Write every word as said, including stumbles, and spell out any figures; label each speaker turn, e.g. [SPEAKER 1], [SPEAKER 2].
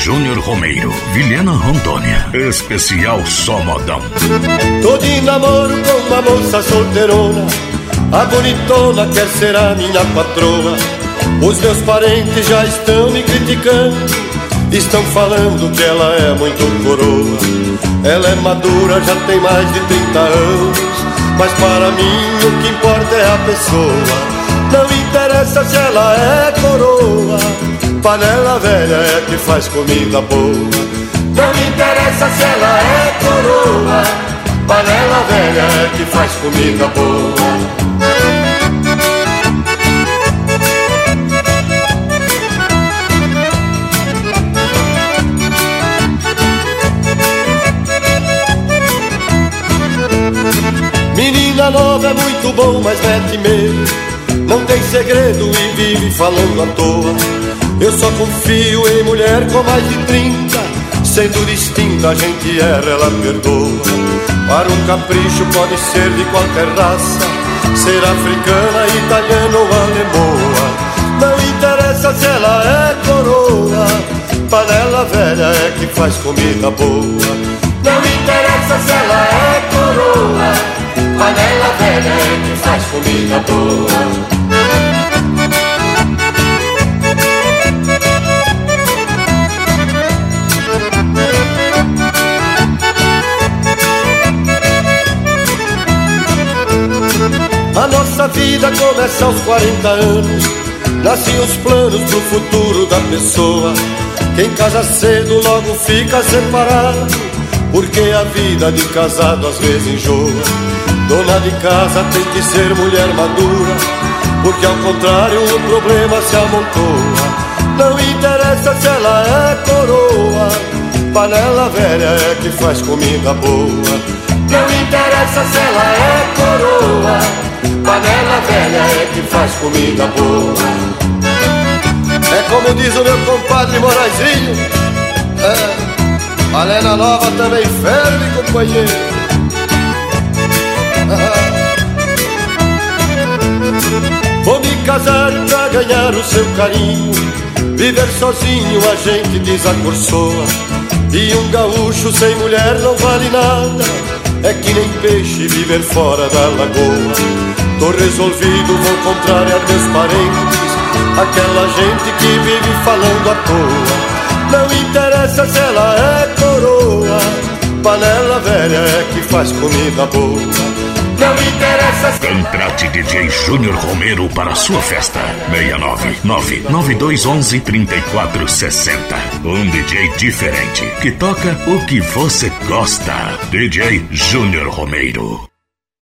[SPEAKER 1] Júnior Romeiro, Vilhena, Rondônia. Especial Só Modão.
[SPEAKER 2] Tô de namoro com uma moça solteirona, a bonitona quer ser a minha patroa. Os meus parentes já estão me criticando, estão falando que ela é muito coroa. Ela é madura, já tem mais de trinta anos, mas para mim o que importa é a pessoa. Não interessa se ela é coroa, panela velha é que faz comida boa. Não interessa se ela é coroa, panela velha é que faz comida boa. Menina nova é muito bom, mas mete medo, não tem segredo e vive falando à toa. Eu só confio em mulher com mais de trinta, sendo distinta a gente erra, ela perdoa. Para um capricho pode ser de qualquer raça, ser africana, italiana ou alemoa. Não interessa se ela é coroa, panela velha é que faz comida boa. Não interessa se ela é coroa, panela velha é que faz comida boa. A nossa vida começa aos quarenta anos, nascem os planos pro futuro da pessoa. Quem casa cedo logo fica separado, porque a vida de casado às vezes enjoa. Dona de casa tem que ser mulher madura, porque ao contrário o problema se amontoa. Não interessa se ela é coroa, panela velha é que faz comida boa. Não interessa se ela é coroa, panela velha é que faz comida boa. É como diz o meu compadre Moraizinho, é, panela nova também ferve, companheiro. Vou me casar pra ganhar o seu carinho, viver sozinho a gente desacorçoa. E um gaúcho sem mulher não vale nada, é que nem peixe viver fora da lagoa. Tô resolvido, vou contrariar meus parentes, aquela gente que vive falando à toa. Não interessa se ela é coroa, panela velha é que faz comida boa. Não interessa se...
[SPEAKER 1] Contrate D J Júnior Romeiro para sua festa. seis nove nove nove dois um um, três quatro seis zero. Um D J diferente que toca o que você gosta. D J Júnior Romeiro.